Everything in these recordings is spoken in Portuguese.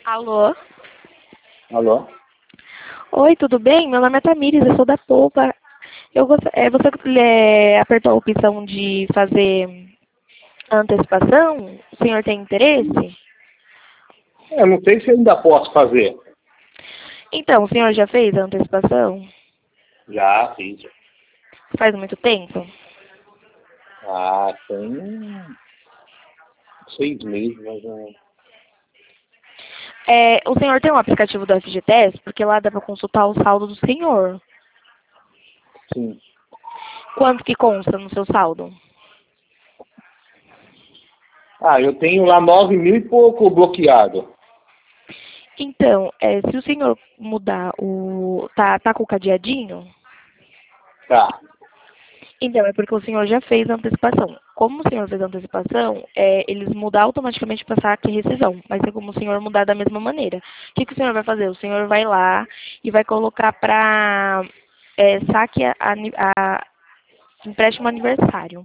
Alô? Alô? Oi, tudo bem? Meu nome é Tamires, eu sou da Polpa. Você apertou a opção de fazer antecipação? O senhor tem interesse? Eu não sei se eu ainda posso fazer. Então, o senhor já fez a antecipação? Já fiz. Faz muito tempo? Tem 6 meses, mas não. O senhor tem um aplicativo do FGTS? Porque lá dá para consultar o saldo do senhor. Sim. Quanto que consta no seu saldo? Eu tenho lá 9.000 e pouco bloqueado. Então, se o senhor mudar o... Tá com o cadeadinho? Tá. Então, é porque o senhor já fez a antecipação. Como o senhor fez a antecipação, eles mudam automaticamente para saque e rescisão. Vai ser como o senhor mudar da mesma maneira. O que o senhor vai fazer? O senhor vai lá e vai colocar para saque empréstimo aniversário.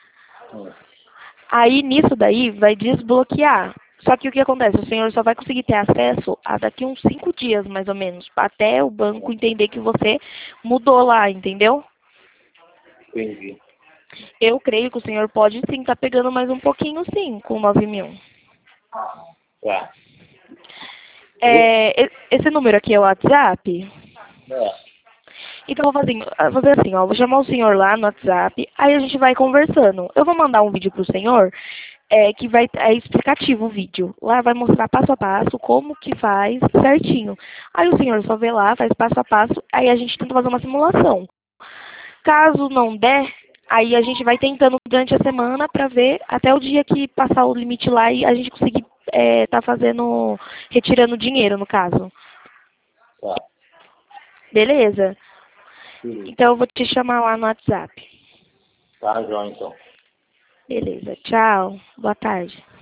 Aí, nisso daí, vai desbloquear. Só que o que acontece? O senhor só vai conseguir ter acesso a daqui uns 5 dias, mais ou menos, até o banco entender que você mudou lá, entendeu? Entendi. Eu creio que o senhor pode sim estar pegando mais um pouquinho sim, com 9.000. Tá. Esse número aqui é o WhatsApp? É. Então vou fazer assim, ó, vou chamar o senhor lá no WhatsApp, aí a gente vai conversando. Eu vou mandar um vídeo pro senhor, que é explicativo o vídeo. Lá vai mostrar passo a passo como que faz certinho. Aí o senhor só vê lá, faz passo a passo, aí a gente tenta fazer uma simulação. Caso não der, aí a gente vai tentando durante a semana para ver até o dia que passar o limite lá e a gente conseguir tá fazendo, retirando dinheiro no caso. Tá. Beleza? Beleza. Então eu vou te chamar lá no WhatsApp. Tá, João, então. Beleza. Tchau. Boa tarde.